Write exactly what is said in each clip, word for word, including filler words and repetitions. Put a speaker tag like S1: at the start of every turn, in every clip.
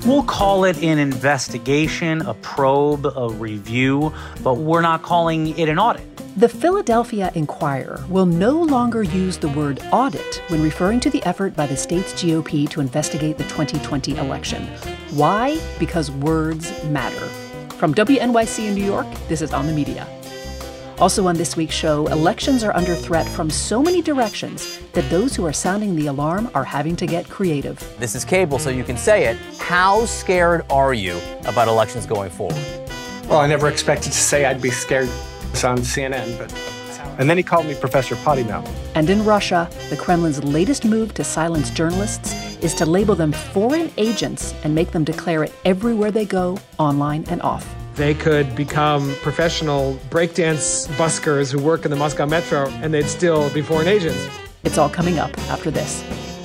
S1: We'll call it an investigation, a probe, a review, but we're not calling it an audit.
S2: The Philadelphia Inquirer will no longer use the word audit when referring to the effort by the state's G O P to investigate the twenty twenty election. Why? Because words matter. From W N Y C in New York, this is On the Media. Also on this week's show, elections are under threat from so many directions that those who are sounding the alarm are having to get creative.
S3: This is cable, so you can say it. How scared are you about elections going forward?
S4: Well, I never expected to say I'd be scared on C N N, but... And then he called me Professor Potty Mouth.
S2: And in Russia, the Kremlin's latest move to silence journalists is to label them foreign agents and make them declare it everywhere they go, online and off.
S5: They could become professional breakdance buskers who work in the Moscow Metro, and they'd still be foreign agents.
S2: It's all coming up after this.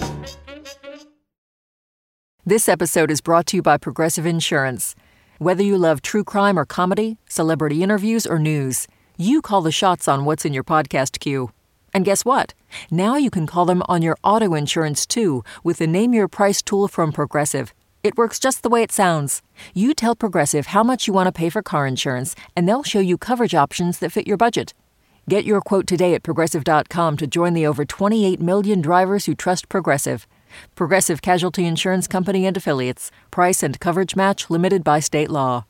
S6: This episode is brought to you by Progressive Insurance. Whether you love true crime or comedy, celebrity interviews or news, you call the shots on what's in your podcast queue. And guess what? Now you can call them on your auto insurance, too, with the Name Your Price tool from Progressive. It works just the way it sounds. You tell Progressive how much you want to pay for car insurance, and they'll show you coverage options that fit your budget. Get your quote today at Progressive dot com to join the over twenty-eight million drivers who trust Progressive. Progressive Casualty Insurance Company and Affiliates. Price and coverage match limited by state law.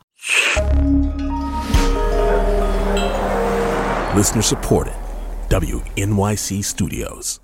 S7: Listener supported. W N Y C Studios.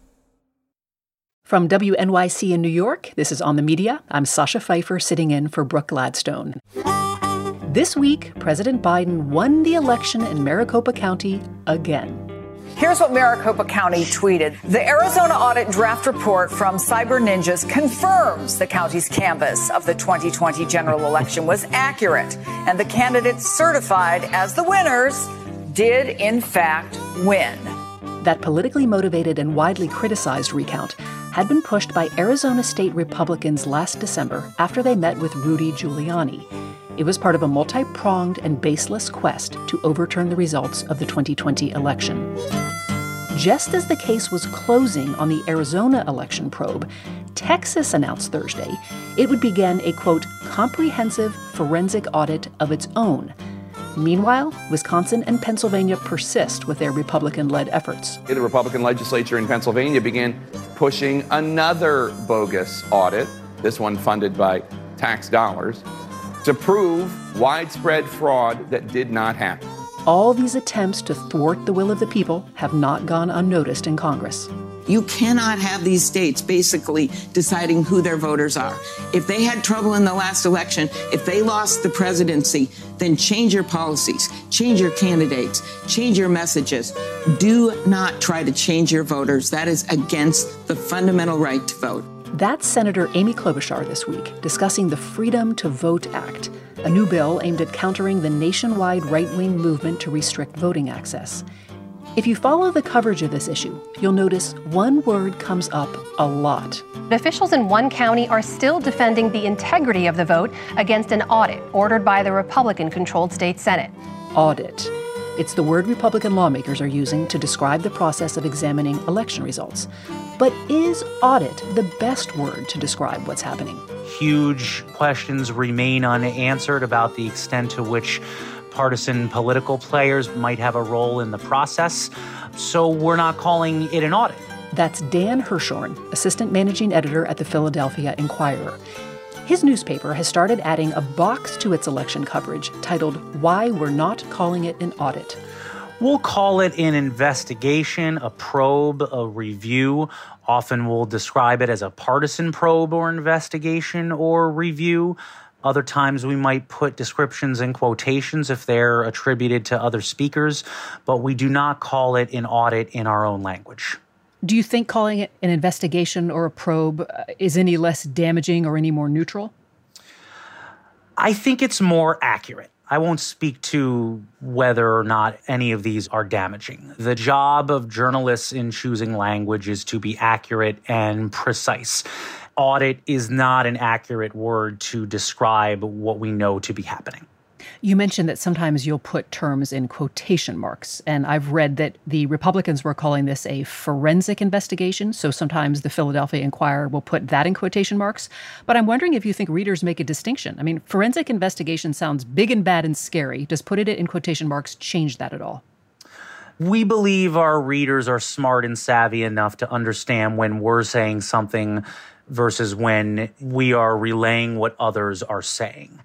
S2: From W N Y C in New York, this is On the Media. I'm Sasha Pfeiffer, sitting in for Brooke Gladstone. This week, President Biden won the election in Maricopa County again.
S8: Here's what Maricopa County tweeted. The Arizona audit draft report from Cyber Ninjas confirms the county's canvass of the twenty twenty general election was accurate, and the candidates certified as the winners did, in fact, win.
S2: That politically motivated and widely criticized recount had been pushed by Arizona state Republicans last December after they met with Rudy Giuliani. It was part of a multi-pronged and baseless quest to overturn the results of the twenty twenty election. Just as the case was closing on the Arizona election probe, Texas announced Thursday it would begin a, quote, comprehensive forensic audit of its own. Meanwhile, Wisconsin and Pennsylvania persist with their Republican-led efforts.
S9: The Republican legislature in Pennsylvania began pushing another bogus audit, this one funded by tax dollars, to prove widespread fraud that did not happen.
S2: All these attempts to thwart the will of the people have not gone unnoticed in Congress.
S10: You cannot have these states basically deciding who their voters are. If they had trouble in the last election, if they lost the presidency, then change your policies, change your candidates, change your messages. Do not try to change your voters. That is against the fundamental right to vote.
S2: That's Senator Amy Klobuchar this week, discussing the Freedom to Vote Act, a new bill aimed at countering the nationwide right-wing movement to restrict voting access. If you follow the coverage of this issue, you'll notice one word comes up a lot.
S11: Officials in one county are still defending the integrity of the vote against an audit ordered by the Republican-controlled state Senate.
S2: Audit. It's the word Republican lawmakers are using to describe the process of examining election results. But is audit the best word to describe what's happening?
S1: Huge questions remain unanswered about the extent to which partisan political players might have a role in the process, so we're not calling it an audit.
S2: That's Dan Hirshorn, assistant managing editor at the Philadelphia Inquirer. His newspaper has started adding a box to its election coverage titled Why We're Not Calling It an Audit.
S1: We'll call it an investigation, a probe, a review. Often we'll describe it as a partisan probe or investigation or review. Other times we might put descriptions in quotations if they're attributed to other speakers, but we do not call it an audit in our own language.
S2: Do you think calling it an investigation or a probe uh, is any less damaging or any more neutral?
S1: I think it's more accurate. I won't speak to whether or not any of these are damaging. The job of journalists in choosing language is to be accurate and precise. Audit is not an accurate word to describe what we know to be happening.
S2: You mentioned that sometimes you'll put terms in quotation marks, and I've read that the Republicans were calling this a forensic investigation, so sometimes the Philadelphia Inquirer will put that in quotation marks. But I'm wondering if you think readers make a distinction. I mean, forensic investigation sounds big and bad and scary. Does putting it in quotation marks change that at all?
S1: We believe our readers are smart and savvy enough to understand when we're saying something versus when we are relaying what others are saying.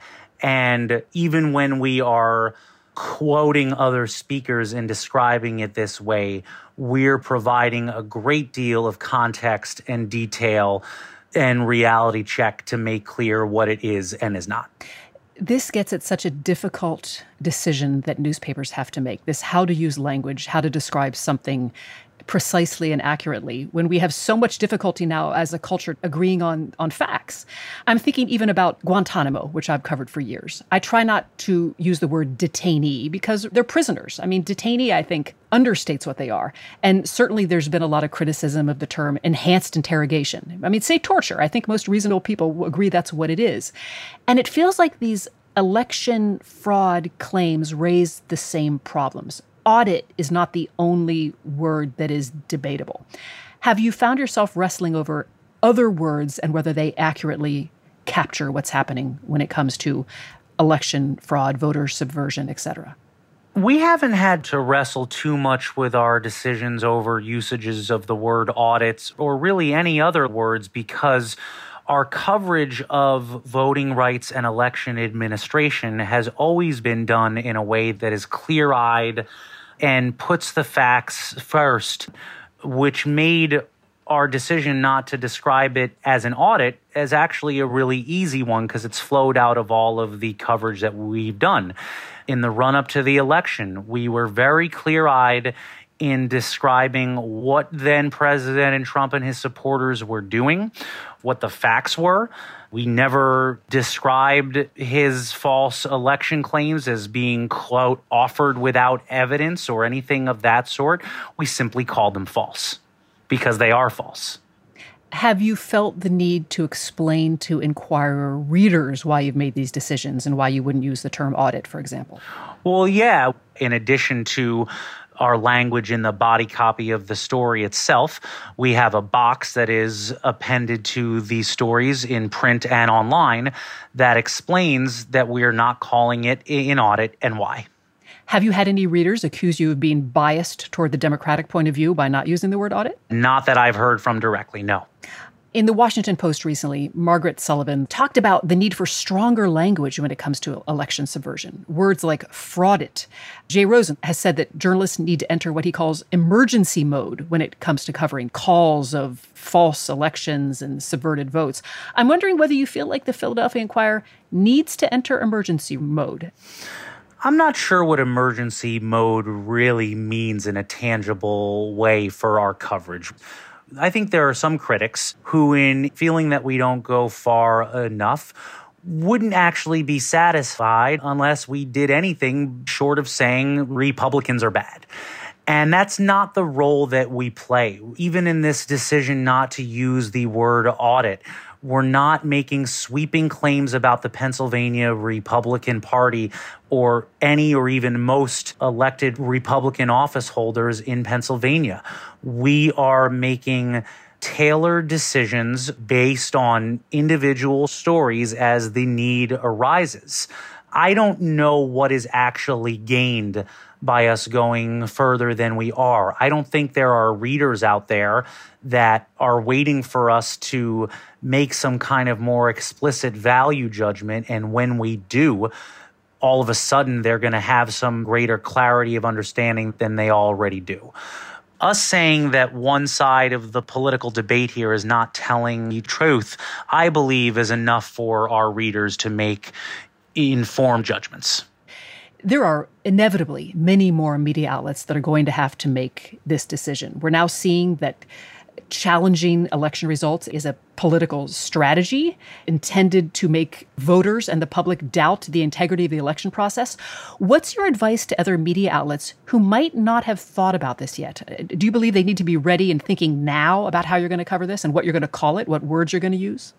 S1: And even when we are quoting other speakers and describing it this way, we're providing a great deal of context and detail and reality check to make clear what it is and is not.
S2: This gets at such a difficult decision that newspapers have to make, this how to use language, how to describe something precisely and accurately, when we have so much difficulty now as a culture agreeing on, on facts. I'm thinking even about Guantanamo, which I've covered for years. I try not to use the word detainee because they're prisoners. I mean, detainee, I think, understates what they are. And certainly there's been a lot of criticism of the term enhanced interrogation. I mean, say torture. I think most reasonable people agree that's what it is. And it feels like these election fraud claims raise the same problems. Audit is not the only word that is debatable. Have you found yourself wrestling over other words and whether they accurately capture what's happening when it comes to election fraud, voter subversion, et cetera?
S1: We haven't had to wrestle too much with our decisions over usages of the word audits or really any other words because our coverage of voting rights and election administration has always been done in a way that is clear-eyed and puts the facts first, which made our decision not to describe it as an audit as actually a really easy one because it's flowed out of all of the coverage that we've done. In the run-up to the election, we were very clear-eyed in describing what then President Trump and his supporters were doing, what the facts were. We never described his false election claims as being, quote, offered without evidence or anything of that sort. We simply called them false because they are false.
S2: Have you felt the need to explain to Inquirer readers why you've made these decisions and why you wouldn't use the term audit, for example?
S1: Well, yeah. In addition to our language in the body copy of the story itself, we have a box that is appended to these stories in print and online that explains that we're not calling it an audit and why.
S2: Have you had any readers accuse you of being biased toward the Democratic point of view by not using the word audit?
S1: Not that I've heard from directly, no.
S2: In the Washington Post recently, Margaret Sullivan talked about the need for stronger language when it comes to election subversion. Words like fraudit. Jay Rosen has said that journalists need to enter what he calls emergency mode when it comes to covering calls of false elections and subverted votes. I'm wondering whether you feel like the Philadelphia Inquirer needs to enter emergency mode.
S1: I'm not sure what emergency mode really means in a tangible way for our coverage. I think there are some critics who, in feeling that we don't go far enough, wouldn't actually be satisfied unless we did anything short of saying Republicans are bad. And that's not the role that we play. Even in this decision not to use the word audit, we're not making sweeping claims about the Pennsylvania Republican Party or any or even most elected Republican office holders in Pennsylvania. We are making tailored decisions based on individual stories as the need arises. I don't know what is actually gained by us going further than we are. I don't think there are readers out there that are waiting for us to make some kind of more explicit value judgment. And when we do, all of a sudden they're going to have some greater clarity of understanding than they already do. Us saying that one side of the political debate here is not telling the truth, I believe is enough for our readers to make informed judgments.
S2: There are inevitably many more media outlets that are going to have to make this decision. We're now seeing that challenging election results is a political strategy intended to make voters and the public doubt the integrity of the election process. What's your advice to other media outlets who might not have thought about this yet? Do you believe they need to be ready and thinking now about how you're going to cover this and what you're going to call it, what words you're going to use?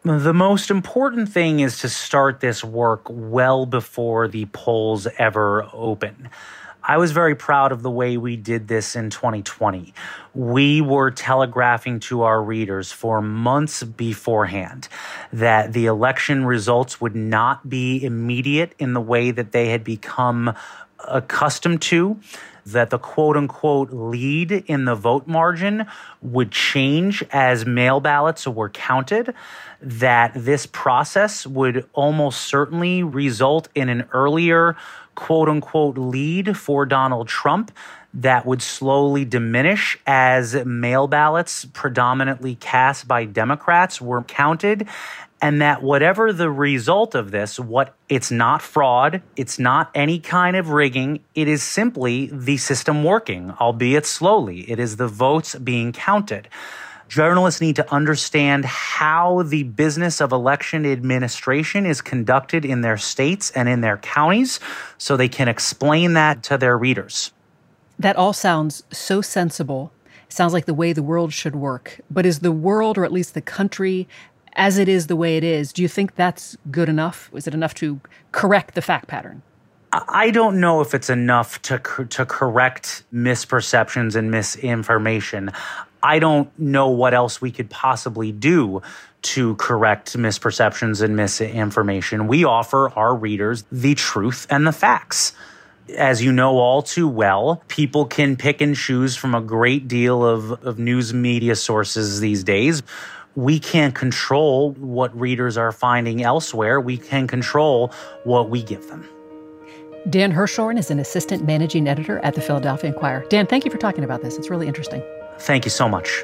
S1: The most important thing is to start this work well before the polls ever open. I was very proud of the way we did this in twenty twenty. We were telegraphing to our readers for months beforehand that the election results would not be immediate in the way that they had become accustomed to, that the quote-unquote lead in the vote margin would change as mail ballots were counted, that this process would almost certainly result in an earlier quote-unquote lead for Donald Trump that would slowly diminish as mail ballots predominantly cast by Democrats were counted, and that whatever the result of this, what it's not fraud, it's not any kind of rigging, it is simply the system working, albeit slowly. It is the votes being counted. Journalists need to understand how the business of election administration is conducted in their states and in their counties so they can explain that to their readers.
S2: That all sounds so sensible. Sounds like the way the world should work. But is the world, or at least the country, as it is the way it is, do you think that's good enough? Is it enough to correct the fact pattern?
S1: I don't know if it's enough to to correct misperceptions and misinformation. I don't know what else we could possibly do to correct misperceptions and misinformation. We offer our readers the truth and the facts. As you know all too well, people can pick and choose from a great deal of, of news media sources these days. We can't control what readers are finding elsewhere. We can control what we give them.
S2: Dan Hirshhorn is an assistant managing editor at the Philadelphia Inquirer. Dan, thank you for talking about this. It's really interesting.
S1: Thank you so much.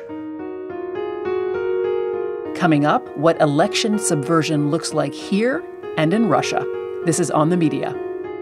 S2: Coming up, what election subversion looks like here and in Russia. This is On the Media.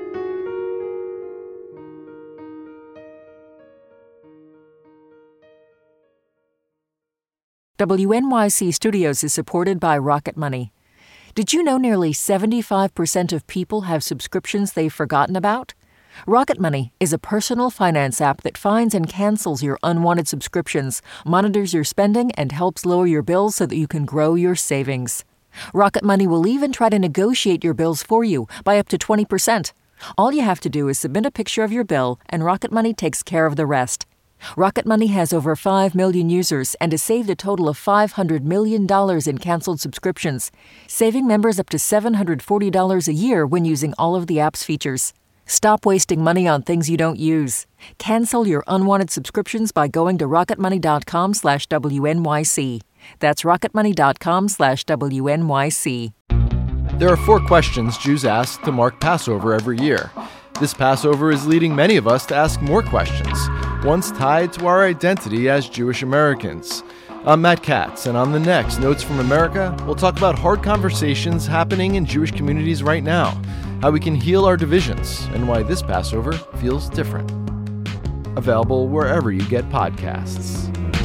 S6: W N Y C Studios is supported by Rocket Money. Did you know nearly seventy-five percent of people have subscriptions they've forgotten about? Rocket Money is a personal finance app that finds and cancels your unwanted subscriptions, monitors your spending, and helps lower your bills so that you can grow your savings. Rocket Money will even try to negotiate your bills for you by up to twenty percent. All you have to do is submit a picture of your bill, and Rocket Money takes care of the rest. Rocket Money has over five million users and has saved a total of five hundred million dollars in canceled subscriptions, saving members up to seven hundred forty dollars a year when using all of the app's features. Stop wasting money on things you don't use. Cancel your unwanted subscriptions by going to rocketmoney.com slash WNYC. That's rocketmoney.com slash WNYC.
S12: There are four questions Jews ask to mark Passover every year. This Passover is leading many of us to ask more questions, ones tied to our identity as Jewish Americans. I'm Matt Katz, and on the next Notes from America, we'll talk about hard conversations happening in Jewish communities right now, how we can heal our divisions, and why this Passover feels different. Available wherever you get podcasts.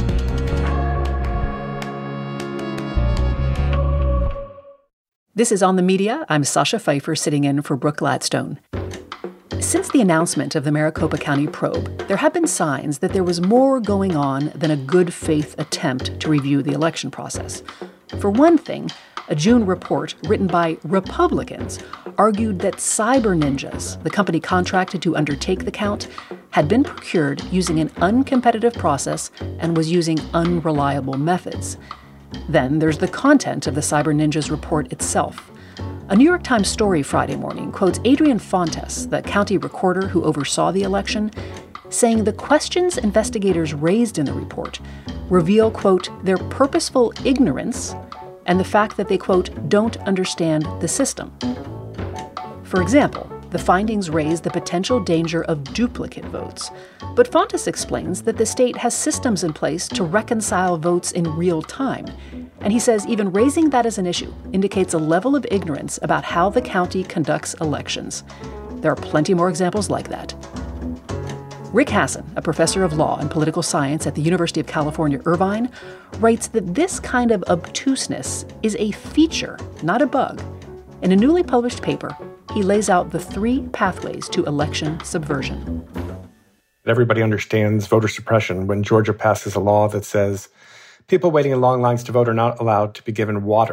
S2: This is On the Media. I'm Sasha Pfeiffer, sitting in for Brooke Gladstone. Since the announcement of the Maricopa County probe, there have been signs that there was more going on than a good faith attempt to review the election process. For one thing, a June report written by Republicans argued that Cyber Ninjas, the company contracted to undertake the count, had been procured using an uncompetitive process and was using unreliable methods. Then there's the content of the Cyber Ninjas report itself. A New York Times story Friday morning quotes Adrian Fontes, the county recorder who oversaw the election, saying the questions investigators raised in the report reveal, quote, their purposeful ignorance and the fact that they, quote, don't understand the system. For example, the findings raise the potential danger of duplicate votes. But Fontes explains that the state has systems in place to reconcile votes in real time. And he says even raising that as an issue indicates a level of ignorance about how the county conducts elections. There are plenty more examples like that. Rick Hasen, a professor of law and political science at the University of California, Irvine, writes that this kind of obtuseness is a feature, not a bug. In a newly published paper, he lays out the three pathways to election subversion.
S4: Everybody understands voter suppression when Georgia passes a law that says people waiting in long lines to vote are not allowed to be given water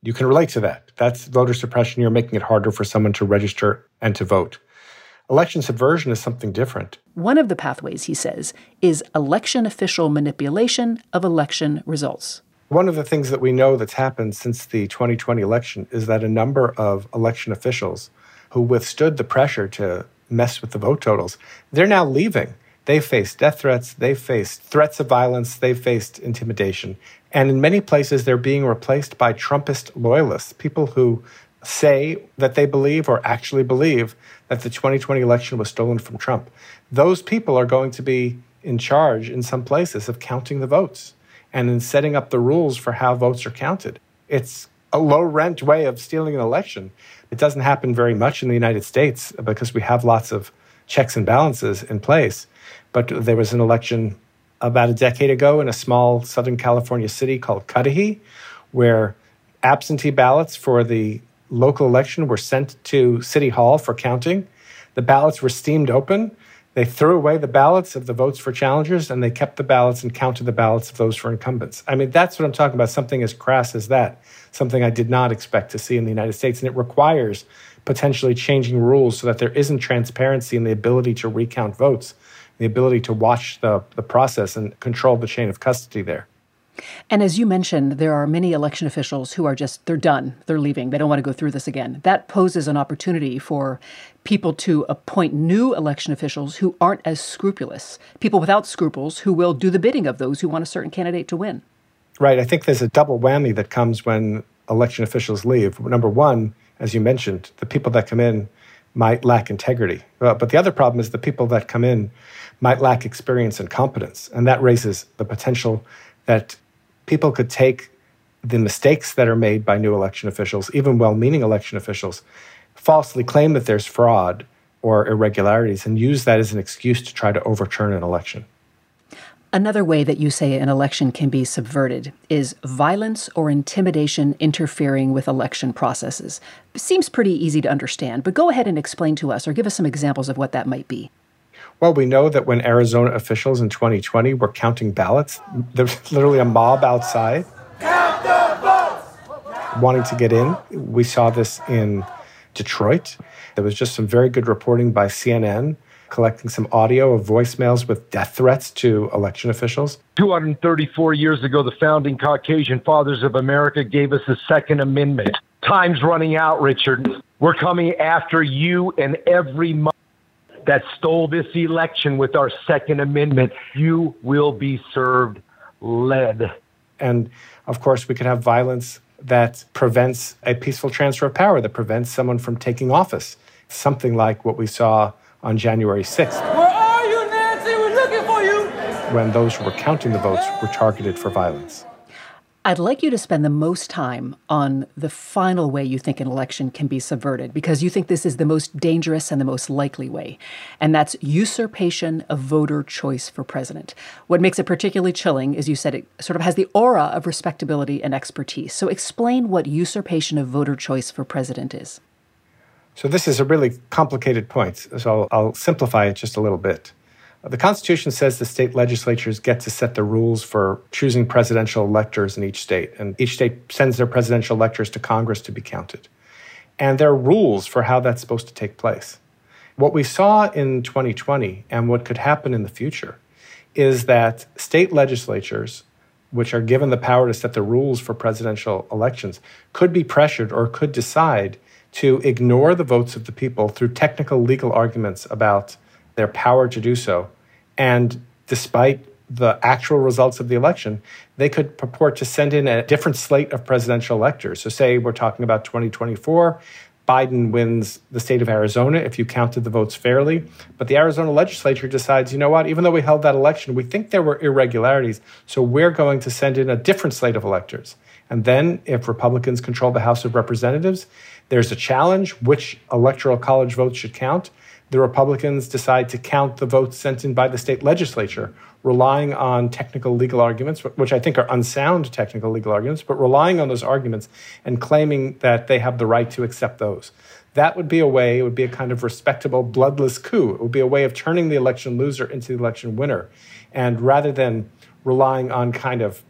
S4: You can relate to that. That's voter suppression. You're making it harder for someone to register and to vote. Election subversion is something different.
S2: One of the pathways, he says, is election official manipulation of election results.
S4: One of the things that we know that's happened since the twenty twenty election is that a number of election officials who withstood the pressure to mess with the vote totals, they're now leaving. They faced death threats, they faced threats of violence, they faced intimidation. And in many places, they're being replaced by Trumpist loyalists, people who say that they believe or actually believe that the twenty twenty election was stolen from Trump. Those people are going to be in charge in some places of counting the votes and in setting up the rules for how votes are counted. It's a low-rent way of stealing an election. It doesn't happen very much in the United States because we have lots of checks and balances in place. But there was an election about a decade ago in a small Southern California city called Cudahy, where absentee ballots for the local election were sent to City Hall for counting. The ballots were steamed open. They threw away the ballots of the votes for challengers, and they kept the ballots and counted the ballots of those for incumbents. I mean, that's what I'm talking about, something as crass as that, something I did not expect to see in the United States. And it requires potentially changing rules so that there isn't transparency in the ability to recount votes, the ability to watch the, the process and control the chain of custody there.
S2: And as you mentioned, there are many election officials who are just, they're done, they're leaving, they don't want to go through this again. That poses an opportunity for people to appoint new election officials who aren't as scrupulous, people without scruples who will do the bidding of those who want a certain candidate to win.
S4: Right. I think there's a double whammy that comes when election officials leave. Number one, as you mentioned, the people that come in might lack integrity. Uh, but the other problem is the people that come in might lack experience and competence. And that raises the potential that people could take the mistakes that are made by new election officials, even well-meaning election officials, falsely claim that there's fraud or irregularities and use that as an excuse to try to overturn an election.
S2: Another way that you say an election can be subverted is violence or intimidation interfering with election processes. Seems pretty easy to understand, but go ahead and explain to us or give us some examples of what that might be.
S4: Well, we know that when Arizona officials in twenty twenty were counting ballots, there was literally a mob outside Count the votes! wanting to get in. We saw this in Detroit. There was just some very good reporting by C N N, collecting some audio of voicemails with death threats to election officials.
S13: two hundred thirty-four years ago, the founding Caucasian fathers of America gave us the Second Amendment. Time's running out, Richard. We're coming after you and every month that stole this election with our Second Amendment. You will be served lead.
S4: And, of course, we could have violence that prevents a peaceful transfer of power, that prevents someone from taking office, something like what we saw on January sixth.
S14: Where are you, Nancy? We're looking for you.
S4: When those who were counting the votes were targeted for violence.
S2: I'd like you to spend the most time on the final way you think an election can be subverted, because you think this is the most dangerous and the most likely way, and that's usurpation of voter choice for president. What makes it particularly chilling is you said it sort of has the aura of respectability and expertise. So explain what usurpation of voter choice for president is.
S4: So this is a really complicated point, so I'll, I'll simplify it just a little bit. The Constitution says the state legislatures get to set the rules for choosing presidential electors in each state, and each state sends their presidential electors to Congress to be counted. And there are rules for how that's supposed to take place. What we saw in twenty twenty and what could happen in the future is that state legislatures, which are given the power to set the rules for presidential elections, could be pressured or could decide to ignore the votes of the people through technical legal arguments about their power to do so. And despite the actual results of the election, they could purport to send in a different slate of presidential electors. So say we're talking about twenty twenty-four, Biden wins the state of Arizona if you counted the votes fairly. But the Arizona legislature decides, you know what, even though we held that election, we think there were irregularities, so we're going to send in a different slate of electors. And then if Republicans control the House of Representatives, there's a challenge which electoral college votes should count. The Republicans decide to count the votes sent in by the state legislature, relying on technical legal arguments, which I think are unsound technical legal arguments, but relying on those arguments and claiming that they have the right to accept those. That would be a way, it would be a kind of respectable, bloodless coup. It would be a way of turning the election loser into the election winner. And rather than relying on kind of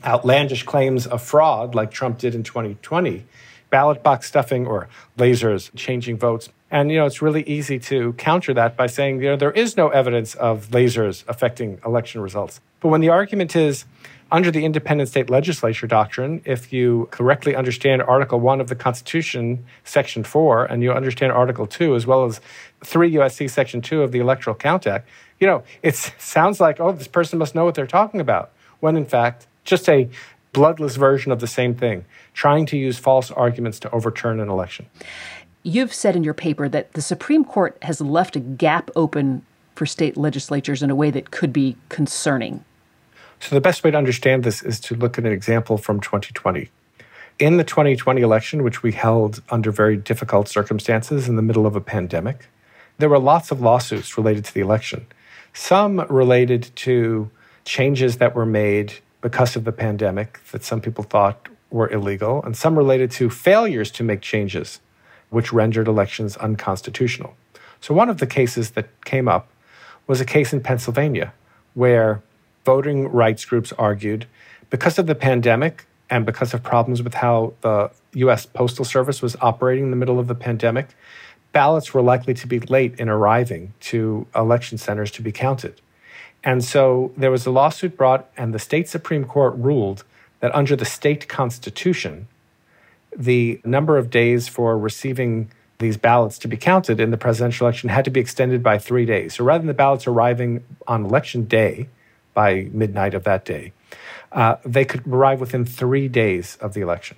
S4: outlandish claims of fraud like Trump did in twenty twenty, ballot box stuffing or lasers changing votes. And, you know, it's really easy to counter that by saying, you know, there is no evidence of lasers affecting election results. But when the argument is, under the independent state legislature doctrine, if you correctly understand Article one of the Constitution, Section four, and you understand Article two, as well as three U S C Section two of the Electoral Count Act, you know, it sounds like, oh, this person must know what they're talking about, when in fact, just a bloodless version of the same thing, trying to use false arguments to overturn an election.
S2: You've said in your paper that the Supreme Court has left a gap open for state legislatures in a way that could be concerning.
S4: So the best way to understand this is to look at an example from twenty twenty. In the twenty twenty election, which we held under very difficult circumstances in the middle of a pandemic, there were lots of lawsuits related to the election. Some related to changes that were made because of the pandemic that some people thought were illegal, and some related to failures to make changes which rendered elections unconstitutional. So one of the cases that came up was a case in Pennsylvania where voting rights groups argued because of the pandemic and because of problems with how the U S Postal Service was operating in the middle of the pandemic, ballots were likely to be late in arriving to election centers to be counted. And so there was a lawsuit brought, and the state Supreme Court ruled that under the state constitution, the number of days for receiving these ballots to be counted in the presidential election had to be extended by three days. So rather than the ballots arriving on election day, by midnight of that day, uh, they could arrive within three days of the election.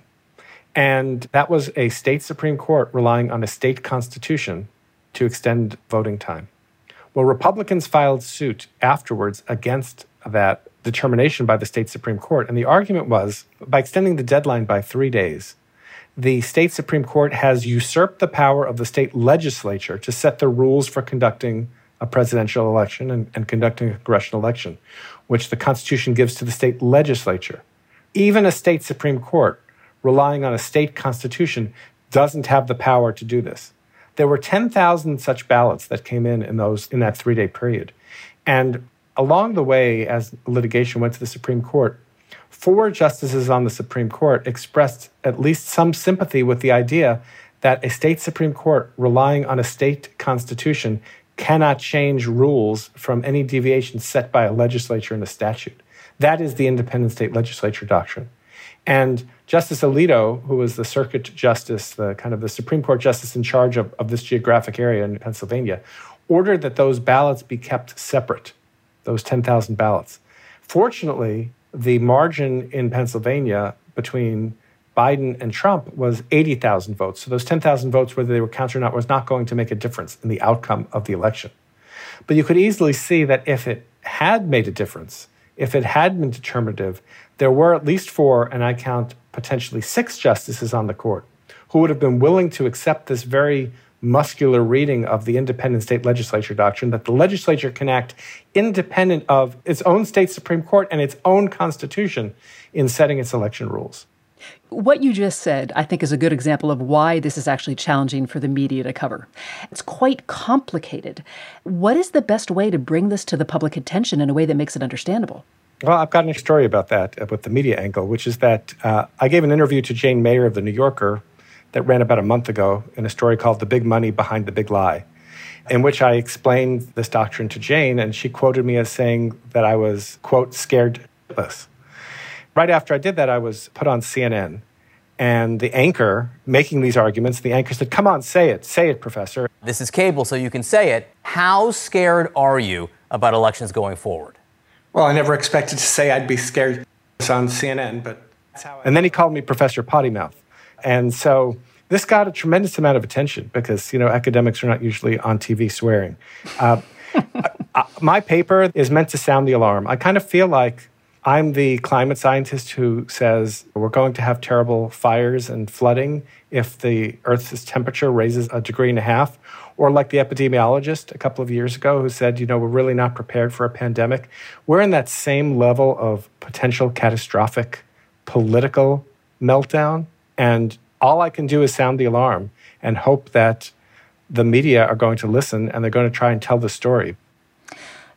S4: And that was a state Supreme Court relying on a state constitution to extend voting time. Well, Republicans filed suit afterwards against that determination by the state Supreme Court. And the argument was, by extending the deadline by three days, the state Supreme Court has usurped the power of the state legislature to set the rules for conducting a presidential election and, and conducting a congressional election, which the Constitution gives to the state legislature. Even a state Supreme Court, relying on a state constitution, doesn't have the power to do this. There were ten thousand such ballots that came in in, those, in that three-day period. And along the way, as litigation went to the Supreme Court, four justices on the Supreme Court expressed at least some sympathy with the idea that a state Supreme Court relying on a state constitution cannot change rules from any deviation set by a legislature in a statute. That is the independent state legislature doctrine. And Justice Alito, who was the circuit justice, the kind of the Supreme Court justice in charge of, of this geographic area in Pennsylvania, ordered that those ballots be kept separate, those ten thousand ballots. Fortunately, the margin in Pennsylvania between Biden and Trump was eighty thousand votes. So those ten thousand votes, whether they were counted or not, was not going to make a difference in the outcome of the election. But you could easily see that if it had made a difference, if it had been determinative, there were at least four, and I count potentially six justices on the court who would have been willing to accept this very muscular reading of the independent state legislature doctrine, that the legislature can act independent of its own state Supreme Court and its own constitution in setting its election rules.
S2: What you just said, I think, is a good example of why this is actually challenging for the media to cover. It's quite complicated. What is the best way to bring this to the public attention in a way that makes it understandable?
S4: Well, I've got a story about that with the media angle, which is that uh, I gave an interview to Jane Mayer of The New Yorker that ran about a month ago in a story called The Big Money Behind the Big Lie, in which I explained this doctrine to Jane, and she quoted me as saying that I was, quote, scared shitless. Right after I did that, I was put on C N N, and the anchor making these arguments, the anchor said, come on, say it, say it, Professor.
S3: This is cable, so you can say it. How scared are you about elections going forward?
S4: Well, I never expected to say I'd be scared on C N N, but that's how I... And then he called me Professor Pottymouth. And so this got a tremendous amount of attention because, you know, academics are not usually on T V swearing. Uh, uh, my paper is meant to sound the alarm. I kind of feel like I'm the climate scientist who says we're going to have terrible fires and flooding if the Earth's temperature raises a degree and a half, or like the epidemiologist a couple of years ago who said, you know, we're really not prepared for a pandemic. We're in that same level of potential catastrophic political meltdown, and all I can do is sound the alarm and hope that the media are going to listen and they're going to try and tell the story.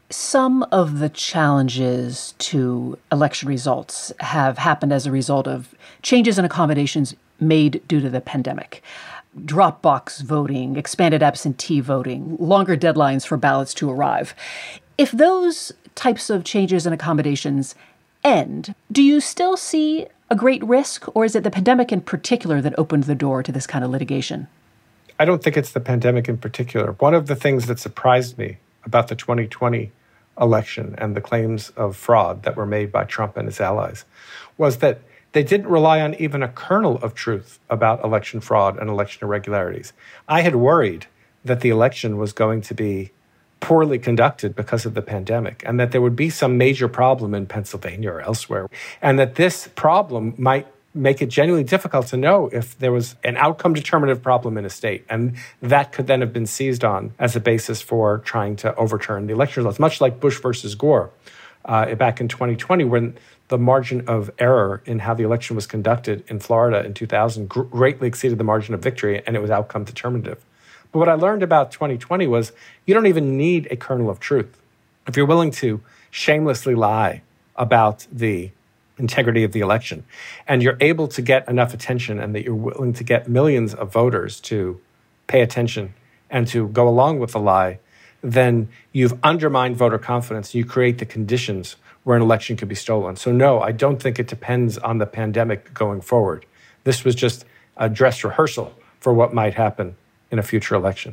S2: Some of the challenges to election results have happened as a result of changes and accommodations made due to the pandemic. Drop box voting, expanded absentee voting, longer deadlines for ballots to arrive. If those types of changes and accommodations end, do you still see a great risk, or is it the pandemic in particular that opened the door to this kind of litigation?
S4: I don't think it's the pandemic in particular. One of the things that surprised me about the twenty twenty election and the claims of fraud that were made by Trump and his allies was that they didn't rely on even a kernel of truth about election fraud and election irregularities. I had worried that the election was going to be poorly conducted because of the pandemic, and that there would be some major problem in Pennsylvania or elsewhere, and that this problem might make it genuinely difficult to know if there was an outcome determinative problem in a state. And that could then have been seized on as a basis for trying to overturn the election results, much like Bush versus Gore uh, back in twenty twenty, when the margin of error in how the election was conducted in Florida in two thousand gr- greatly exceeded the margin of victory, and it was outcome determinative. But what I learned about twenty twenty was you don't even need a kernel of truth. If you're willing to shamelessly lie about the integrity of the election, and you're able to get enough attention, and that you're willing to get millions of voters to pay attention and to go along with the lie, then you've undermined voter confidence. You create the conditions where an election could be stolen. So no, I don't think it depends on the pandemic going forward. This was just a dress rehearsal for what might happen in a future election.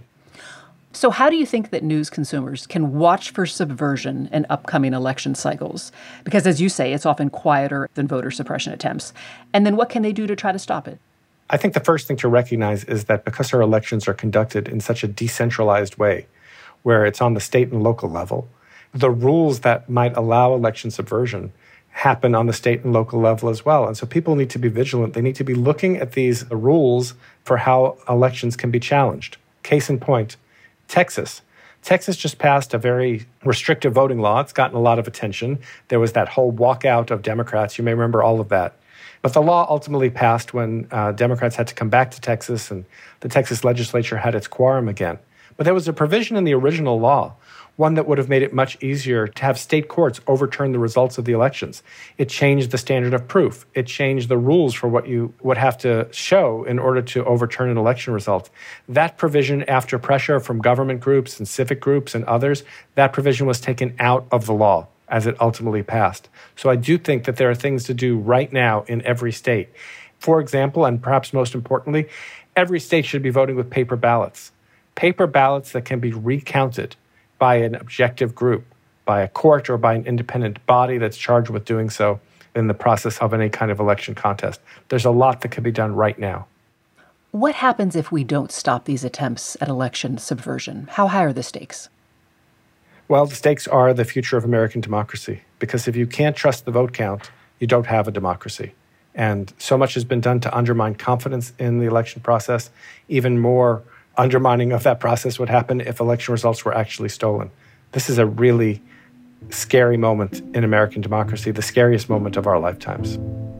S2: So how do you think that news consumers can watch for subversion in upcoming election cycles? Because as you say, it's often quieter than voter suppression attempts. And then what can they do to try to stop it?
S4: I think the first thing to recognize is that because our elections are conducted in such a decentralized way, where it's on the state and local level, the rules that might allow election subversion happen on the state and local level as well. And so people need to be vigilant. They need to be looking at these rules for how elections can be challenged. Case in point, Texas. Texas just passed a very restrictive voting law. It's gotten a lot of attention. There was that whole walkout of Democrats. You may remember all of that. But the law ultimately passed when uh, Democrats had to come back to Texas, and the Texas legislature had its quorum again. But there was a provision in the original law, one that would have made it much easier to have state courts overturn the results of the elections. It changed the standard of proof. It changed the rules for what you would have to show in order to overturn an election result. That provision, after pressure from government groups and civic groups and others, that provision was taken out of the law as it ultimately passed. So I do think that there are things to do right now in every state. For example, and perhaps most importantly, every state should be voting with paper ballots. Paper ballots that can be recounted by an objective group, by a court or by an independent body that's charged with doing so in the process of any kind of election contest. There's a lot that can be done right now.
S2: What happens if we don't stop these attempts at election subversion? How high are the stakes?
S4: Well, the stakes are the future of American democracy, because if you can't trust the vote count, you don't have a democracy. And so much has been done to undermine confidence in the election process. Even more undermining of that process would happen if election results were actually stolen. This is a really scary moment in American democracy, the scariest moment of our lifetimes.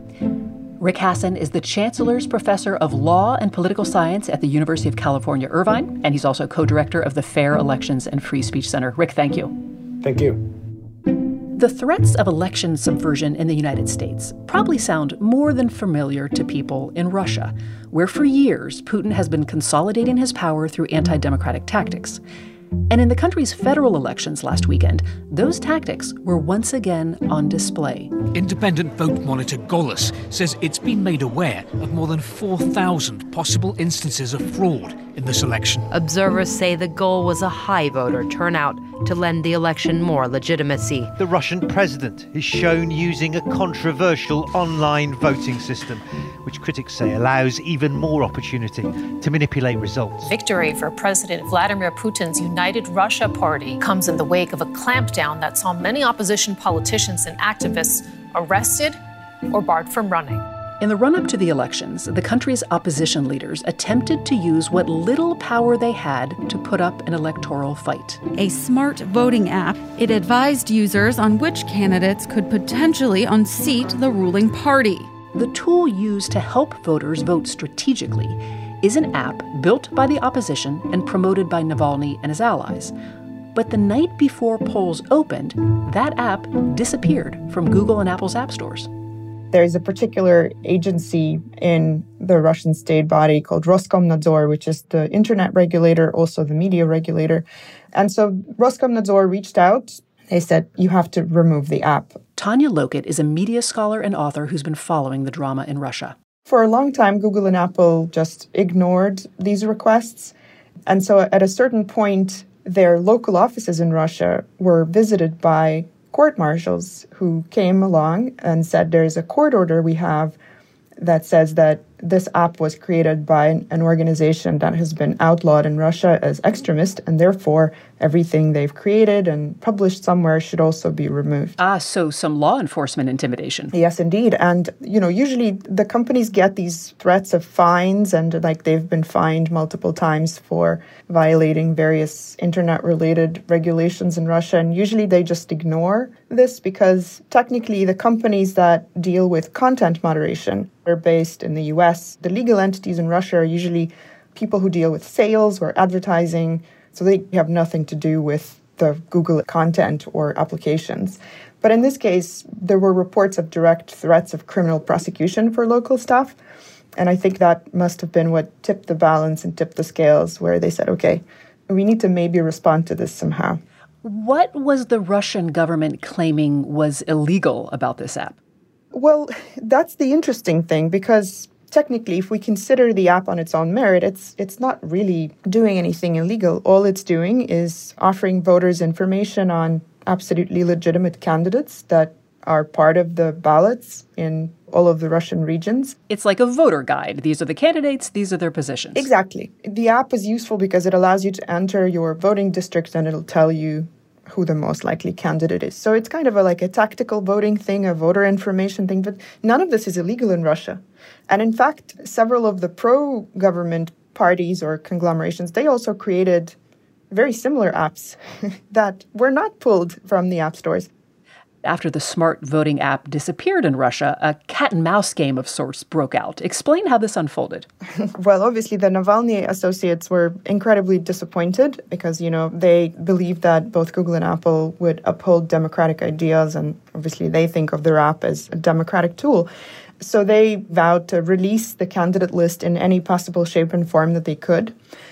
S2: Rick Hasen is the Chancellor's Professor of Law and Political Science at the University of California, Irvine, and he's also co-director of the Fair Elections and Free Speech Center. Rick, thank you.
S4: Thank you.
S2: The threats of election subversion in the United States probably sound more than familiar to people in Russia, where for years Putin has been consolidating his power through anti-democratic tactics. And in the country's federal elections last weekend, those tactics were once again on display.
S15: Independent vote monitor Golos says it's been made aware of more than four thousand possible instances of fraud in this election.
S16: Observers say the goal was a high voter turnout to lend the election more legitimacy.
S17: The Russian president is shown using a controversial online voting system, which critics say allows even more opportunity to manipulate results.
S18: Victory for President Vladimir Putin's United Russia Party comes in the wake of a clampdown that saw many opposition politicians and activists arrested or barred from running.
S2: In the run-up to the elections, the country's opposition leaders attempted to use what little power they had to put up an electoral fight.
S19: A smart voting app. It advised users on which candidates could potentially unseat the ruling party.
S2: The tool used to help voters vote strategically is an app built by the opposition and promoted by Navalny and his allies. But the night before polls opened, that app disappeared from Google and Apple's app stores.
S20: There's a particular agency in the Russian state body called Roskomnadzor, which is the internet regulator, also the media regulator. And so Roskomnadzor reached out. They said, you have to remove the app.
S2: Tanya Lokit is a media scholar and author who's been following the drama in Russia.
S20: For a long time, Google and Apple just ignored these requests. And so at a certain point, their local offices in Russia were visited by court marshals who came along and said, there's a court order we have that says that this app was created by an organization that has been outlawed in Russia as extremist, and therefore everything they've created and published somewhere should also be removed.
S2: Ah, so some law enforcement intimidation.
S20: Yes, indeed. And, you know, usually the companies get these threats of fines, and like they've been fined multiple times for violating various internet-related regulations in Russia. And usually they just ignore this because technically the companies that deal with content moderation are based in the U S. The legal entities in Russia are usually people who deal with sales or advertising, so they have nothing to do with the Google content or applications. But in this case, there were reports of direct threats of criminal prosecution for local staff. And I think that must have been what tipped the balance and tipped the scales, where they said, okay, we need to maybe respond to this somehow.
S2: What was the Russian government claiming was illegal about this app?
S20: Well, that's the interesting thing, because technically, if we consider the app on its own merit, it's it's not really doing anything illegal. All it's doing is offering voters information on absolutely legitimate candidates that are part of the ballots in all of the Russian regions.
S2: It's like a voter guide. These are the candidates, these are their positions.
S20: Exactly. The app is useful because it allows you to enter your voting district and it'll tell you who the most likely candidate is. So it's kind of a, like a tactical voting thing, a voter information thing, but none of this is illegal in Russia. And in fact, several of the pro-government parties or conglomerations, they also created very similar apps that were not pulled from the app stores.
S2: After the smart voting app disappeared in Russia, a cat-and-mouse game of sorts broke out. Explain how this unfolded.
S20: Well, obviously, the Navalny associates were incredibly disappointed because, you know, they believed that both Google and Apple would uphold democratic ideas, and obviously they think of their app as a democratic tool. So they vowed to release the candidate list in any possible shape and form that they could.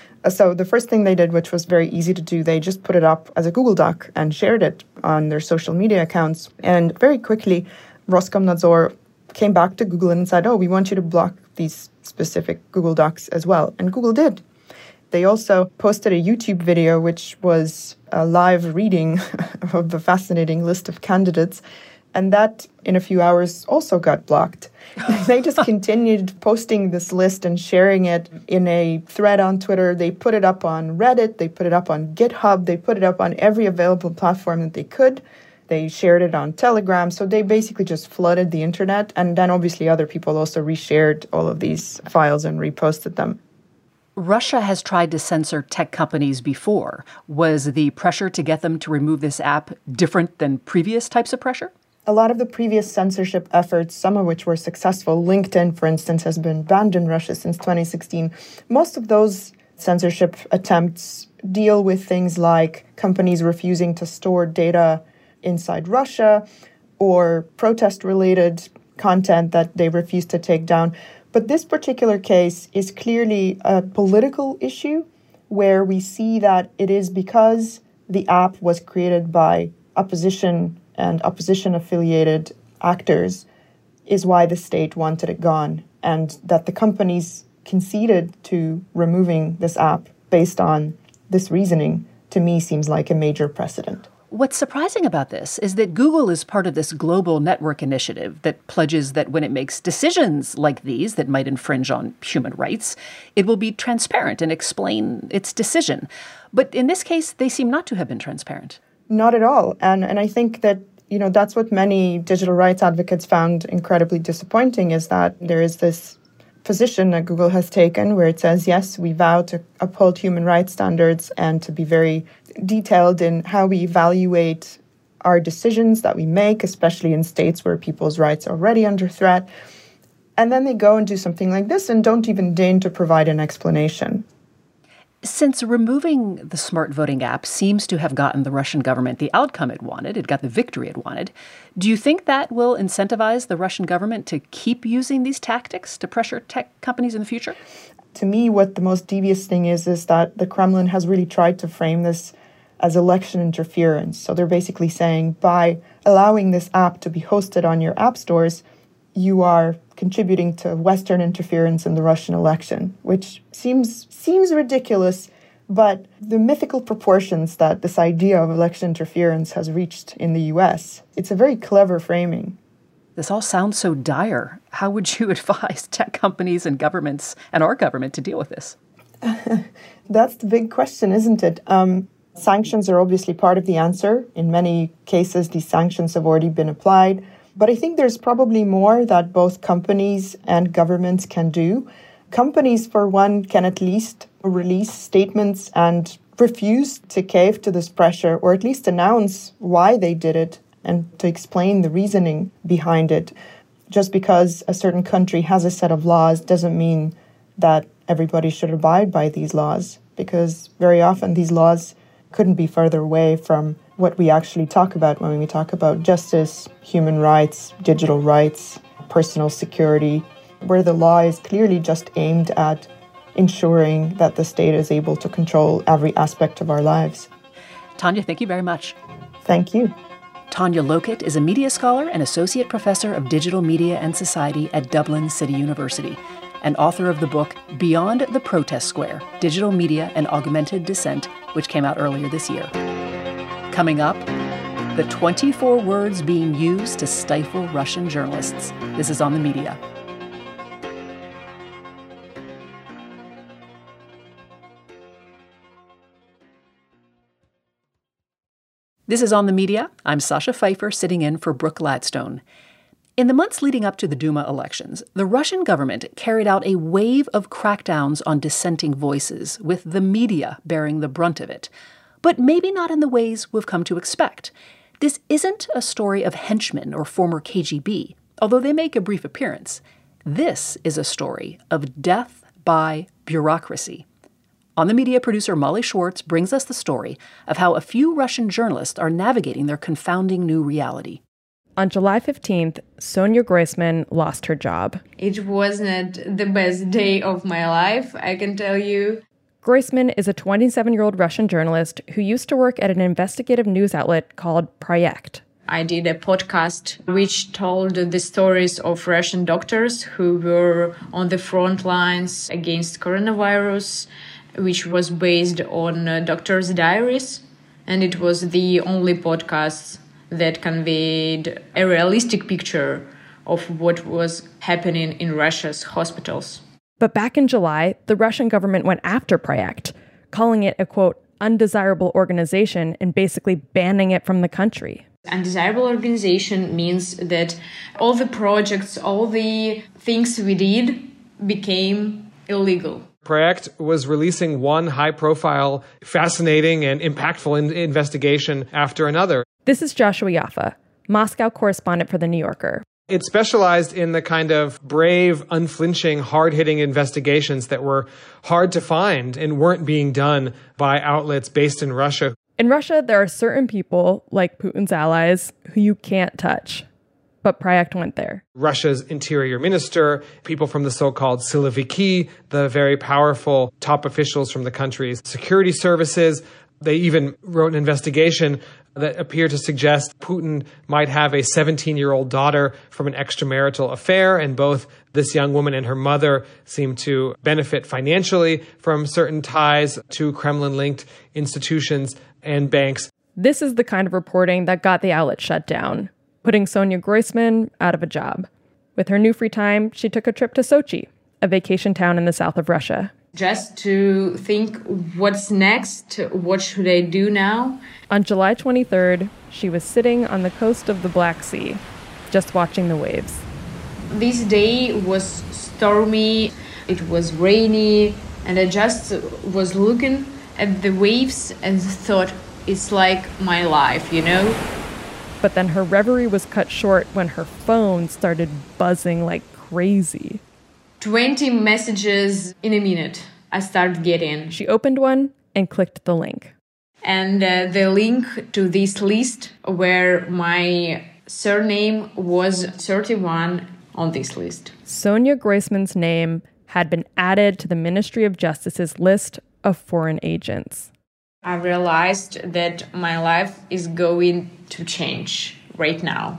S20: So the first thing they did, which was very easy to do, they just put it up as a Google Doc and shared it on their social media accounts. And very quickly, Roskomnadzor came back to Google and said, oh, we want you to block these specific Google Docs as well. And Google did. They also posted a YouTube video, which was a live reading of the fascinating list of candidates. And that, in a few hours, also got blocked. They just continued posting this list and sharing it in a thread on Twitter. They put it up on Reddit. They put it up on GitHub. They put it up on every available platform that they could. They shared it on Telegram. So they basically just flooded the internet. And then obviously other people also reshared all of these files and reposted them.
S2: Russia has tried to censor tech companies before. Was the pressure to get them to remove this app different than previous types of pressure?
S20: A lot of the previous censorship efforts, some of which were successful, LinkedIn, for instance, has been banned in Russia since twenty sixteen. Most of those censorship attempts deal with things like companies refusing to store data inside Russia or protest-related content that they refuse to take down. But this particular case is clearly a political issue where we see that it is because the app was created by opposition and opposition-affiliated actors is why the state wanted it gone, and that the companies conceded to removing this app based on this reasoning, to me, seems like a major precedent.
S2: What's surprising about this is that Google is part of this global network initiative that pledges that when it makes decisions like these that might infringe on human rights, it will be transparent and explain its decision. But in this case, they seem not to have been transparent.
S20: Not at all. And and I think that, you know, that's what many digital rights advocates found incredibly disappointing, is that there is this position that Google has taken where it says, yes, we vow to uphold human rights standards and to be very detailed in how we evaluate our decisions that we make, especially in states where people's rights are already under threat. And then they go and do something like this and don't even deign to provide an explanation.
S2: Since removing the smart voting app seems to have gotten the Russian government the outcome it wanted, it got the victory it wanted, do you think that will incentivize the Russian government to keep using these tactics to pressure tech companies in the future?
S20: To me, what the most devious thing is, is that the Kremlin has really tried to frame this as election interference. So they're basically saying by allowing this app to be hosted on your app stores, you are contributing to Western interference in the Russian election, which seems seems ridiculous, but the mythical proportions that this idea of election interference has reached in the U S, it's a very clever framing.
S2: This all sounds so dire. How would you advise tech companies and governments and our government to deal with this?
S20: That's the big question, isn't it? Um, sanctions are obviously part of the answer. In many cases, these sanctions have already been applied. But I think there's probably more that both companies and governments can do. Companies, for one, can at least release statements and refuse to cave to this pressure, or at least announce why they did it and to explain the reasoning behind it. Just because a certain country has a set of laws doesn't mean that everybody should abide by these laws, because very often these laws couldn't be further away from what we actually talk about when we talk about justice, human rights, digital rights, personal security, where the law is clearly just aimed at ensuring that the state is able to control every aspect of our lives.
S2: Tanya, thank you very much.
S20: Thank you.
S2: Tanya Lokit is a media scholar and associate professor of digital media and society at Dublin City University, and author of the book Beyond the Protest Square, Digital Media and Augmented Dissent, which came out earlier this year. Coming up, the twenty-four words being used to stifle Russian journalists. This is On the Media. This is On the Media. I'm Sasha Pfeiffer, sitting in for Brooke Gladstone. In the months leading up to the Duma elections, the Russian government carried out a wave of crackdowns on dissenting voices, with the media bearing the brunt of it. But maybe not in the ways we've come to expect. This isn't a story of henchmen or former K G B, although they make a brief appearance. This is a story of death by bureaucracy. On the Media, producer Molly Schwartz brings us the story of how a few Russian journalists are navigating their confounding new reality.
S21: On July fifteenth, Sonia Groisman lost her job.
S22: It wasn't the best day of my life, I can tell you.
S21: Groisman is a twenty-seven-year-old Russian journalist who used to work at an investigative news outlet called Projekt.
S22: I did a podcast which told the stories of Russian doctors who were on the front lines against coronavirus, which was based on uh, doctors' diaries. And it was the only podcast that conveyed a realistic picture of what was happening in Russia's hospitals.
S21: But back in July, the Russian government went after Projekt, calling it a, quote, undesirable organization and basically banning it from the country.
S22: Undesirable organization means that all the projects, all the things we did became illegal.
S5: Projekt was releasing one high-profile, fascinating, and impactful in- investigation after another.
S21: This is Joshua Yaffa, Moscow correspondent for The New Yorker.
S5: It specialized in the kind of brave, unflinching, hard-hitting investigations that were hard to find and weren't being done by outlets based in Russia.
S21: In Russia, there are certain people, like Putin's allies, who you can't touch. But Projekt went there.
S5: Russia's interior minister, people from the so-called Siloviki, the very powerful top officials from the country's security services. They even wrote an investigation that appeared to suggest Putin might have a seventeen-year-old daughter from an extramarital affair, and both this young woman and her mother seem to benefit financially from certain ties to Kremlin-linked institutions and banks.
S21: This is the kind of reporting that got the outlet shut down, putting Sonia Groisman out of a job. With her new free time, she took a trip to Sochi, a vacation town in the south of Russia.
S22: Just to think, what's next? What should I do now?
S21: On July twenty-third, she was sitting on the coast of the Black Sea, just watching the waves.
S22: This day was stormy, it was rainy, and I just was looking at the waves and thought, it's like my life, you know?
S21: But then her reverie was cut short when her phone started buzzing like crazy.
S22: twenty messages in a minute. I started getting.
S21: She opened one and clicked the link.
S22: And uh, the link to this list where my surname was thirty-one on this list.
S21: Sonia Groisman's name had been added to the Ministry of Justice's list of foreign agents.
S22: I realized that my life is going to change right now.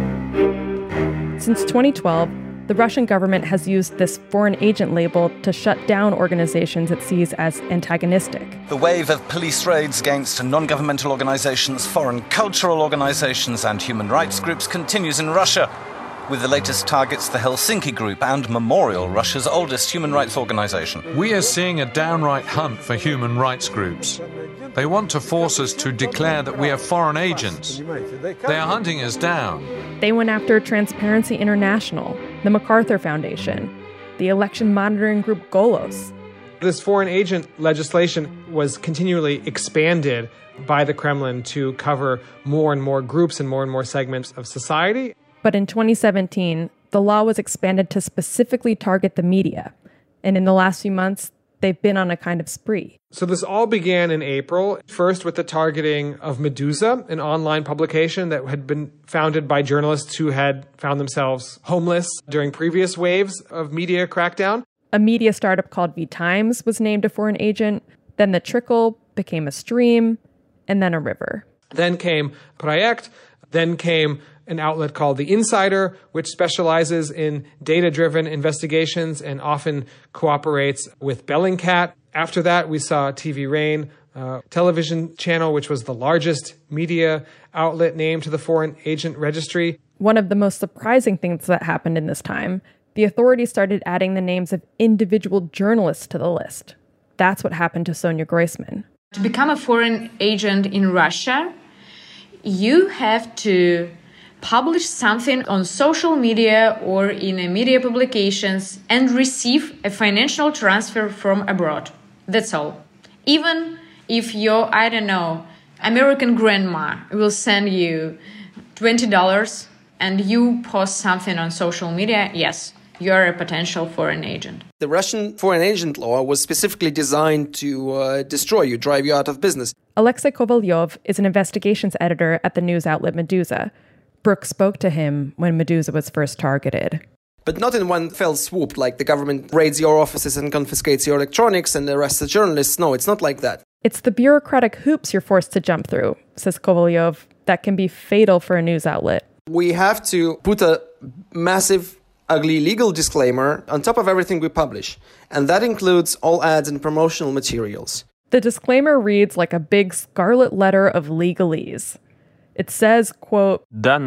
S21: Since twenty twelve, the Russian government has used this foreign agent label to shut down organizations it sees as antagonistic.
S7: The wave of police raids against non-governmental organizations, foreign cultural organizations, and human rights groups continues in Russia, with the latest targets the Helsinki Group and Memorial, Russia's oldest human rights organization.
S8: We are seeing a downright hunt for human rights groups. They want to force us to declare that we are foreign agents. They are hunting us down.
S21: They went after Transparency International, the MacArthur Foundation, the election monitoring group Golos.
S5: This foreign agent legislation was continually expanded by the Kremlin to cover more and more groups and more and more segments of society.
S21: But in twenty seventeen, the law was expanded to specifically target the media. And in the last few months, they've been on a kind of spree.
S5: So this all began in April, first with the targeting of Meduza, an online publication that had been founded by journalists who had found themselves homeless during previous waves of media crackdown.
S21: A media startup called V-Times was named a foreign agent. Then the trickle became a stream, and then a river.
S5: Then came Projekt, then came an outlet called The Insider, which specializes in data-driven investigations and often cooperates with Bellingcat. After that, we saw T V Rain, a television channel, which was the largest media outlet named to the Foreign Agent Registry.
S21: One of the most surprising things that happened in this time, the authorities started adding the names of individual journalists to the list. That's what happened to Sonia Groisman.
S22: To become a foreign agent in Russia, you have to publish something on social media or in a media publications and receive a financial transfer from abroad. That's all. Even if your, I don't know, American grandma will send you twenty dollars and you post something on social media, yes, you're a potential foreign agent.
S23: The Russian foreign agent law was specifically designed to uh, destroy you, drive you out of business.
S21: Alexei Kovalyov is an investigations editor at the news outlet Meduza. Brooke spoke to him when Meduza was first targeted.
S23: But not in one fell swoop, like the government raids your offices and confiscates your electronics and arrests the journalists. No, it's not like that.
S21: It's the bureaucratic hoops you're forced to jump through, says Kovalyov, that can be fatal for a news outlet.
S23: We have to put a massive, ugly legal disclaimer on top of everything we publish. And that includes all ads and promotional materials.
S21: The disclaimer reads like a big scarlet letter of legalese. It says, quote,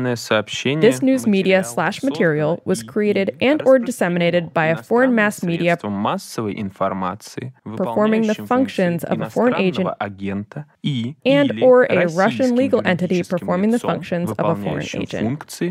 S21: "This news media slash material was created and or disseminated by a foreign mass media performing the functions of a foreign agent and or a Russian legal entity performing the functions of a foreign agent."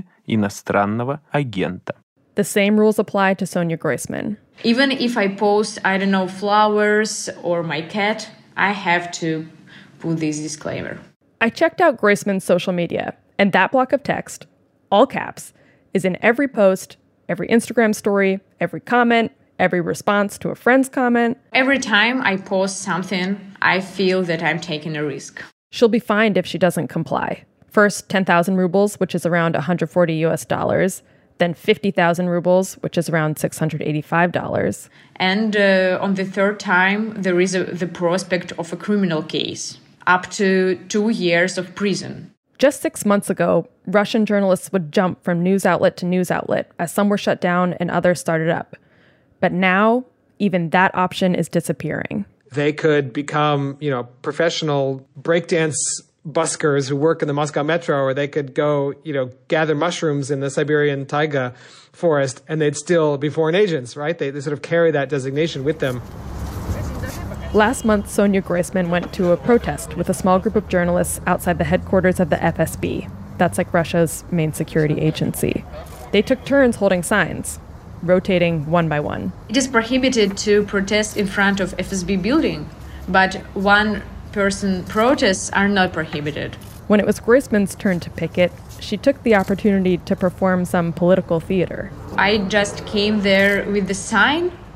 S21: The same rules apply to Sonia Groisman.
S22: Even if I post, I don't know, flowers or my cat, I have to put this disclaimer.
S21: I checked out Groisman's social media, and that block of text, all caps, is in every post, every Instagram story, every comment, every response to a friend's comment.
S22: Every time I post something, I feel that I'm taking a risk.
S21: She'll be fined if she doesn't comply. First, ten thousand rubles, which is around one hundred forty U S dollars. Then fifty thousand rubles, which is around six hundred eighty-five dollars.
S22: And uh, on the third time, there is a, the prospect of a criminal case. Up to two years of prison.
S21: Just six months ago, Russian journalists would jump from news outlet to news outlet as some were shut down and others started up. But now, even that option is disappearing.
S5: They could become, you know, professional breakdance buskers who work in the Moscow metro, or they could go, you know, gather mushrooms in the Siberian taiga forest, and they'd still be foreign agents, right? They, they sort of carry that designation with them.
S21: Last month, Sonia Groisman went to a protest with a small group of journalists outside the headquarters of the F S B. That's like Russia's main security agency. They took turns holding signs, rotating one by one.
S22: It is prohibited to protest in front of F S B building, but one-person protests are not prohibited.
S21: When it was Groisman's turn to picket, she took the opportunity to perform some political theater.
S22: I just came there with the sign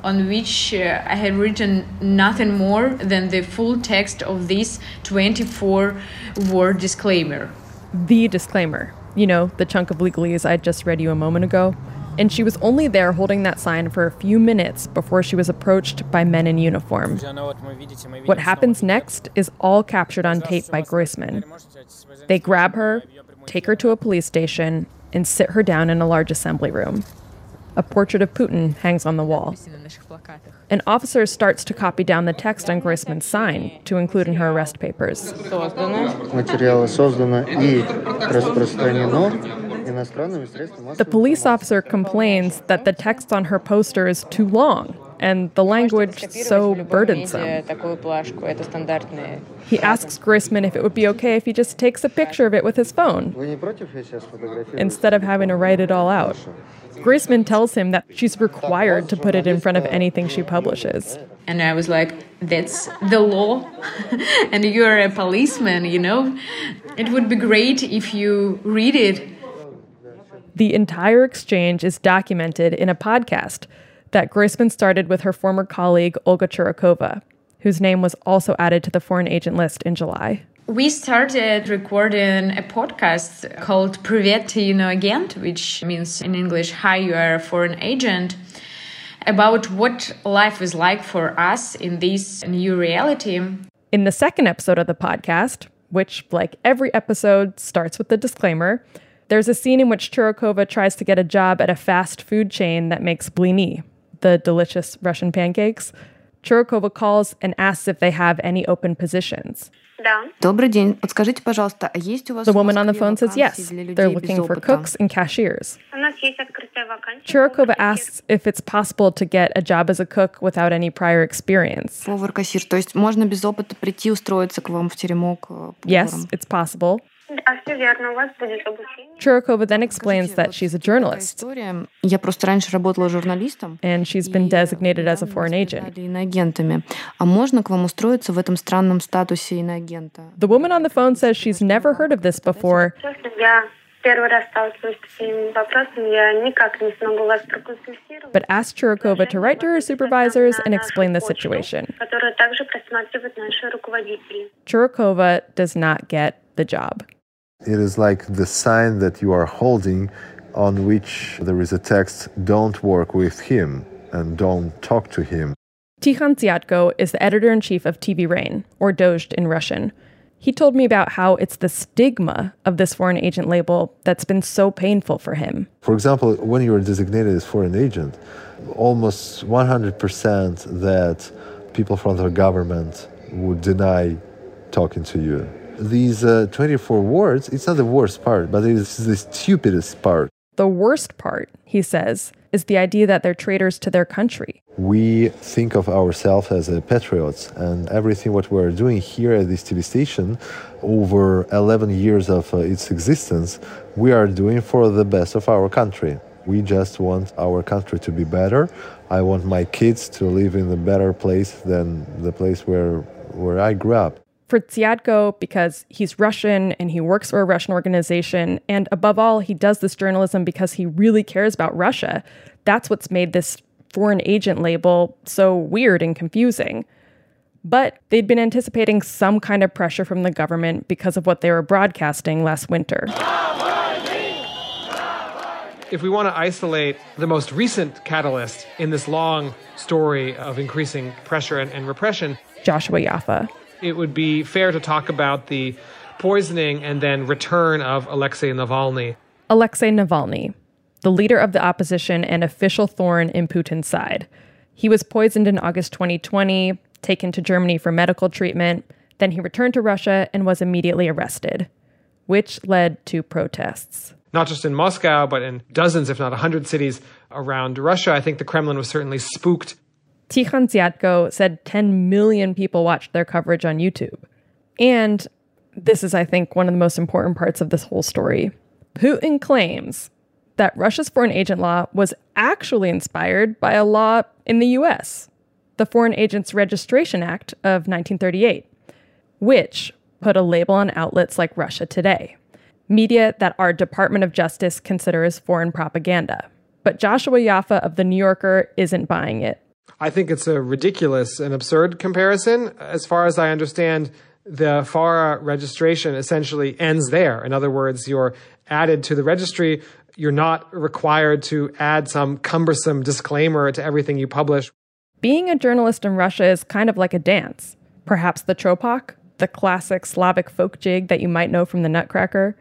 S22: on which uh, I had written nothing more than the full text of this twenty-four word disclaimer.
S21: The disclaimer. You know, the chunk of legalese I just read you a moment ago. And she was only there holding that sign for a few minutes before she was approached by men in uniform. What happens next is all captured on tape by Groisman. They grab her, take her to a police station, and sit her down in a large assembly room. A portrait of Putin hangs on the wall. An officer starts to copy down the text on Groisman's sign to include in her arrest papers. The police officer complains that the text on her poster is too long and the language so burdensome. He asks Groisman if it would be okay if he just takes a picture of it with his phone instead of having to write it all out. Groisman tells him that she's required to put it in front of anything she publishes.
S22: And I was like, that's the law. And you're a policeman, you know? It would be great if you read it.
S21: The entire exchange is documented in a podcast that Groisman started with her former colleague, Olga Churakova, whose name was also added to the foreign agent list in July.
S22: We started recording a podcast called Privet, you know, agent, which means in English, hi, you are a foreign agent, about what life is like for us in this new reality.
S21: In the second episode of the podcast, which, like every episode, starts with the disclaimer, there's a scene in which Churakova tries to get a job at a fast food chain that makes blini, the delicious Russian pancakes. Churakova calls and asks if they have any open positions. The woman on the phone says yes, they're looking for cooks and cashiers. Churakova asks if it's possible to get a job as a cook without any prior experience. Yes, it's possible. Churakova then explains that she's a journalist, and she's been designated as a foreign agent. The woman on the phone says she's never heard of this before, but asked Churakova to write to her supervisors and explain the situation. Churakova does not get the job.
S9: It is like the sign that you are holding on which there is a text, don't work with him and don't talk to him.
S21: Tikhon Tsiatko is the editor-in-chief of T V Rain, or Dozhd in Russian. He told me about how it's the stigma of this foreign agent label that's been so painful for him.
S9: For example, when you are designated as foreign agent, almost one hundred percent that people from the government would deny talking to you. These uh, twenty-four words, it's not the worst part, but it's the stupidest part.
S21: The worst part, he says, is the idea that they're traitors to their country.
S9: We think of ourselves as uh, patriots, and everything what we're doing here at this T V station, over eleven years of uh, its existence, we are doing for the best of our country. We just want our country to be better. I want my kids to live in a better place than the place where, where I grew up.
S21: For Tsiatko, because he's Russian and he works for a Russian organization, and above all, he does this journalism because he really cares about Russia. That's what's made this foreign agent label so weird and confusing. But they'd been anticipating some kind of pressure from the government because of what they were broadcasting last winter.
S5: If we want to isolate the most recent catalyst in this long story of increasing pressure and, and repression,
S21: Joshua Yaffa.
S5: It would be fair to talk about the poisoning and then return of Alexei Navalny.
S21: Alexei Navalny, the leader of the opposition and official thorn in Putin's side. He was poisoned in August twenty twenty, taken to Germany for medical treatment. Then he returned to Russia and was immediately arrested, which led to protests.
S5: Not just in Moscow, but in dozens, if not a hundred cities around Russia. I think the Kremlin was certainly spooked.
S21: Tikhon Tsiatko said ten million people watched their coverage on YouTube. And this is, I think, one of the most important parts of this whole story. Putin claims that Russia's foreign agent law was actually inspired by a law in the U S, the Foreign Agents Registration Act of nineteen thirty-eight, which put a label on outlets like Russia Today, media that our Department of Justice considers foreign propaganda. But Joshua Yaffa of The New Yorker isn't buying it.
S5: I think it's a ridiculous and absurd comparison. As far as I understand, the FARA registration essentially ends there. In other words, you're added to the registry. You're not required to add some cumbersome disclaimer to everything you publish.
S21: Being a journalist in Russia is kind of like a dance. Perhaps the Tropak, the classic Slavic folk jig that you might know from the Nutcracker.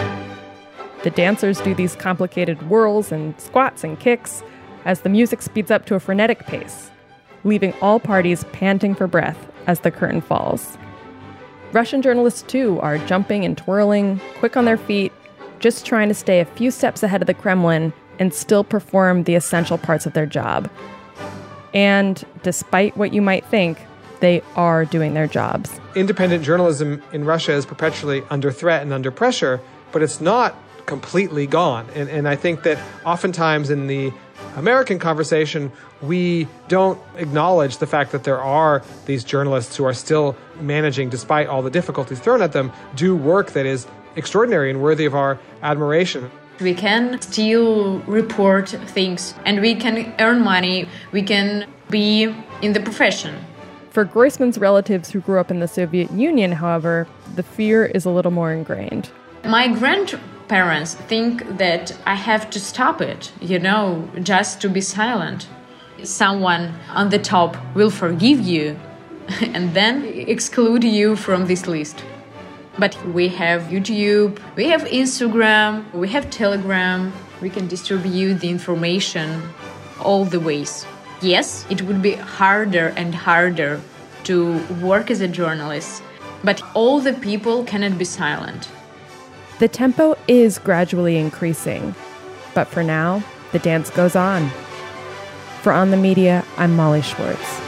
S21: The dancers do these complicated whirls and squats and kicks as the music speeds up to a frenetic pace, leaving all parties panting for breath as the curtain falls. Russian journalists, too, are jumping and twirling, quick on their feet, just trying to stay a few steps ahead of the Kremlin and still perform the essential parts of their job. And despite what you might think, they are doing their jobs.
S5: Independent journalism in Russia is perpetually under threat and under pressure, but it's not completely gone. And, and I think that oftentimes in the American conversation, we don't acknowledge the fact that there are these journalists who are still managing, despite all the difficulties thrown at them, do work that is extraordinary and worthy of our admiration.
S22: We can still report things and we can earn money. We can be in the profession.
S21: For Groisman's relatives who grew up in the Soviet Union, however, the fear is a little more ingrained.
S22: My grandparents think that I have to stop it, you know, just to be silent. Someone on the top will forgive you and then exclude you from this list. But we have YouTube, we have Instagram, we have Telegram. We can distribute the information all the ways. Yes, it would be harder and harder to work as a journalist, but all the people cannot be silent.
S21: The tempo is gradually increasing, but for now, the dance goes on. For On the Media, I'm Molly Schwartz.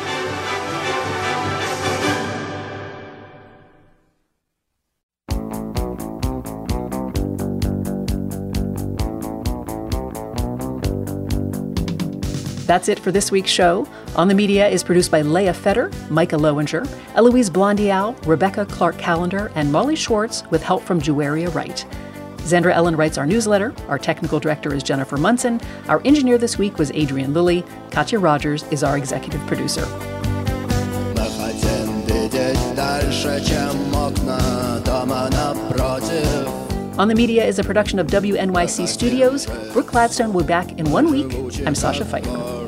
S2: That's it for this week's show. On the Media is produced by Leah Feder, Micah Lowinger, Eloise Blondiau, Rebecca Clark-Callender, and Molly Schwartz with help from Juwaria Wright. Zandra Ellen writes our newsletter. Our technical director is Jennifer Munson. Our engineer this week was Adrian Lilly. Katya Rogers is our executive producer. On the Media is a production of W N Y C Studios. Brooke Gladstone will be back in one week. I'm Sasha Pfeiffer.